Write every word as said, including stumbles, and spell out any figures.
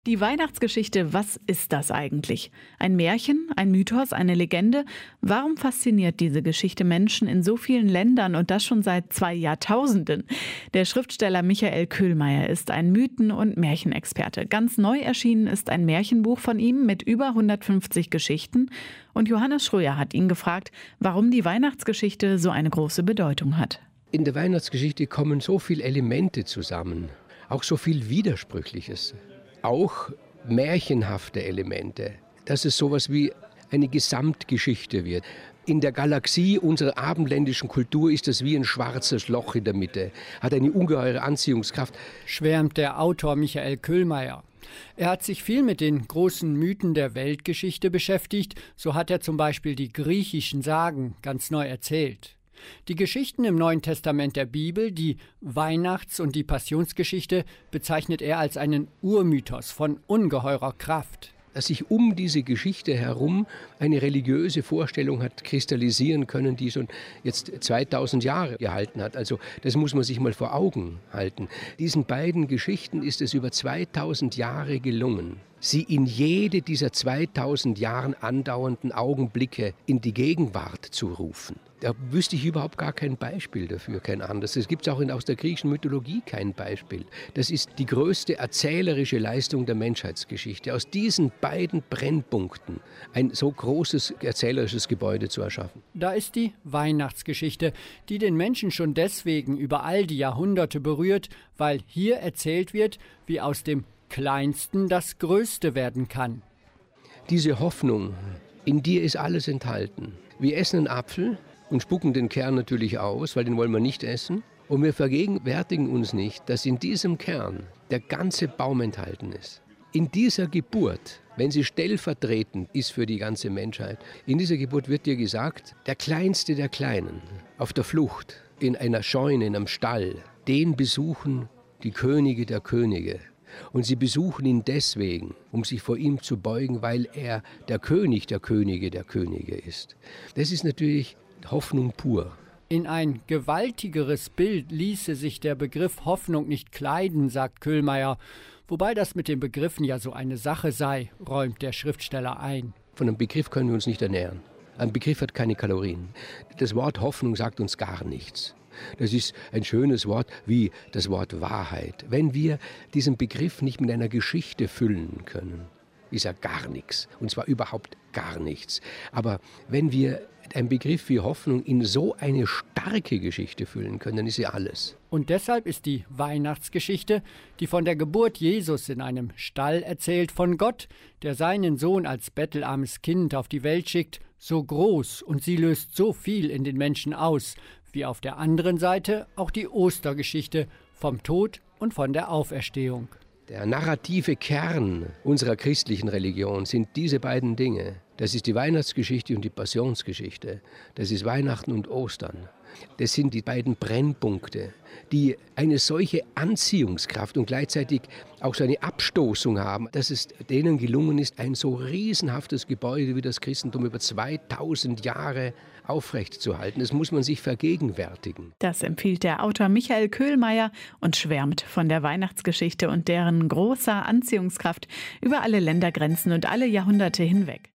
Die Weihnachtsgeschichte, was ist das eigentlich? Ein Märchen, ein Mythos, eine Legende? Warum fasziniert diese Geschichte Menschen in so vielen Ländern und das schon seit zwei Jahrtausenden? Der Schriftsteller Michael Köhlmeier ist ein Mythen- und Märchenexperte. Ganz neu erschienen ist ein Märchenbuch von ihm mit über hundertfünfzig Geschichten. Und Johannes Schröer hat ihn gefragt, warum die Weihnachtsgeschichte so eine große Bedeutung hat. In der Weihnachtsgeschichte kommen so viele Elemente zusammen, auch so viel Widersprüchliches. Auch märchenhafte Elemente, dass es sowas wie eine Gesamtgeschichte wird. In der Galaxie unserer abendländischen Kultur ist das wie ein schwarzes Loch in der Mitte, hat eine ungeheure Anziehungskraft. Schwärmt der Autor Michael Köhlmeier. Er hat sich viel mit den großen Mythen der Weltgeschichte beschäftigt. So hat er zum Beispiel die griechischen Sagen ganz neu erzählt. Die Geschichten im Neuen Testament der Bibel, die Weihnachts- und die Passionsgeschichte, bezeichnet er als einen Urmythos von ungeheurer Kraft. Dass sich um diese Geschichte herum eine religiöse Vorstellung hat kristallisieren können, die schon jetzt zweitausend Jahre gehalten hat. Also das muss man sich mal vor Augen halten. Diesen beiden Geschichten ist es über zweitausend Jahre gelungen, sie in jede dieser zweitausend Jahren andauernden Augenblicke in die Gegenwart zu rufen. Da wüsste ich überhaupt gar kein Beispiel dafür, kein anderes. Es gibt auch in, aus der griechischen Mythologie kein Beispiel. Das ist die größte erzählerische Leistung der Menschheitsgeschichte, aus diesen beiden Brennpunkten ein so großes erzählerisches Gebäude zu erschaffen. Da ist die Weihnachtsgeschichte, die den Menschen schon deswegen über all die Jahrhunderte berührt, weil hier erzählt wird, wie aus dem Kleinsten das Größte werden kann. Diese Hoffnung, in dir ist alles enthalten. Wir essen einen Apfel und spucken den Kern natürlich aus, weil den wollen wir nicht essen. Und wir vergegenwärtigen uns nicht, dass in diesem Kern der ganze Baum enthalten ist. In dieser Geburt, wenn sie stellvertretend ist für die ganze Menschheit, in dieser Geburt wird dir gesagt, der Kleinste der Kleinen, auf der Flucht, in einer Scheune, in einem Stall, den besuchen die Könige der Könige. Und sie besuchen ihn deswegen, um sich vor ihm zu beugen, weil er der König der Könige der Könige ist. Das ist natürlich Hoffnung pur. In ein gewaltigeres Bild ließe sich der Begriff Hoffnung nicht kleiden, sagt Köhlmeier. Wobei das mit den Begriffen ja so eine Sache sei, räumt der Schriftsteller ein. Von einem Begriff können wir uns nicht ernähren. Ein Begriff hat keine Kalorien. Das Wort Hoffnung sagt uns gar nichts. Das ist ein schönes Wort wie das Wort Wahrheit. Wenn wir diesen Begriff nicht mit einer Geschichte füllen können, ist er gar nichts. Und zwar überhaupt gar nichts. Aber wenn wir einen Begriff wie Hoffnung in so eine starke Geschichte füllen können, dann ist sie alles. Und deshalb ist die Weihnachtsgeschichte, die von der Geburt Jesus in einem Stall erzählt, von Gott, der seinen Sohn als bettelarmes Kind auf die Welt schickt, so groß und sie löst so viel in den Menschen aus, wie auf der anderen Seite auch die Ostergeschichte vom Tod und von der Auferstehung. Der narrative Kern unserer christlichen Religion sind diese beiden Dinge. Das ist die Weihnachtsgeschichte und die Passionsgeschichte. Das ist Weihnachten und Ostern. Das sind die beiden Brennpunkte, die eine solche Anziehungskraft und gleichzeitig auch so eine Abstoßung haben, dass es denen gelungen ist, ein so riesenhaftes Gebäude wie das Christentum über zweitausend Jahre aufrechtzuerhalten. Das muss man sich vergegenwärtigen. Das empfiehlt der Autor Michael Köhlmeier und schwärmt von der Weihnachtsgeschichte und deren großer Anziehungskraft über alle Ländergrenzen und alle Jahrhunderte hinweg.